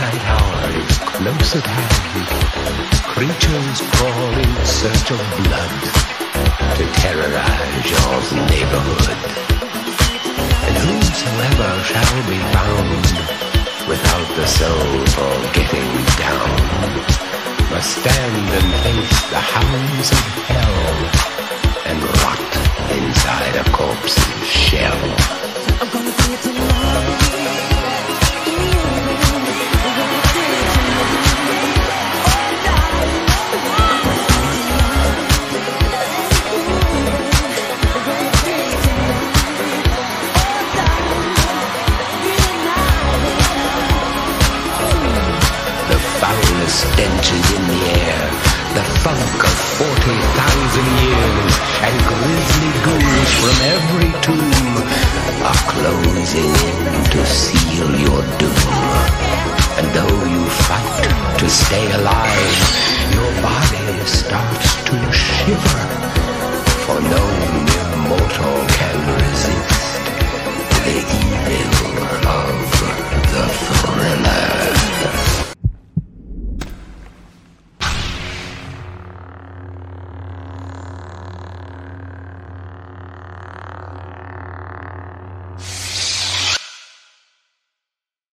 midnight hour is close at hand. Creatures crawl in search of blood to terrorize your neighborhood. And whosoever shall be found without the soul for getting down must stand and face the hounds of hell and rot inside a corpse's shell. I'm gonna see it tomorrow. Stench is in the air, the funk of 40,000 years, and grisly ghouls from every tomb are closing in to seal your doom. And though you fight to stay alive, your body starts to shiver, for no mere mortal can resist the evil of the thriller.